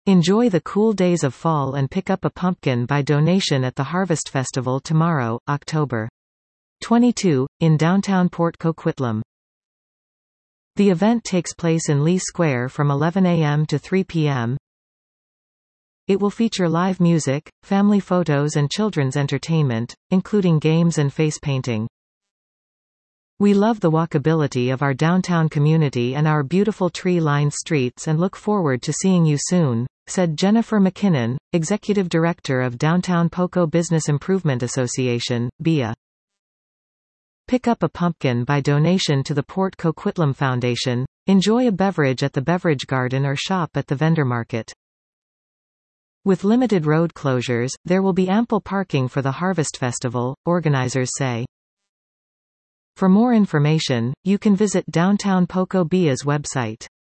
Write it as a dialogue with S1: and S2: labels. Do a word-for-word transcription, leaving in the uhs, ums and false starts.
S1: Enjoy the cool days of fall and pick up a pumpkin by donation at the Harvest Festival tomorrow, October twenty-second, in downtown Port Coquitlam. The event takes place in Lee Square from eleven a m to three p m It will feature live music, family photos and children's entertainment, including games and face painting. We love the walkability of our downtown community and our beautiful tree-lined streets and look forward to seeing you soon, said Jennifer McKinnon, Executive Director of Downtown Poco Business Improvement Association, B I A. Pick up a pumpkin by donation to the Port Coquitlam Foundation. Enjoy a beverage at the Beverage Garden or shop at the vendor market. With limited road closures, there will be ample parking for the Harvest Festival, organizers say. For more information, you can visit Downtown Poco B I's website.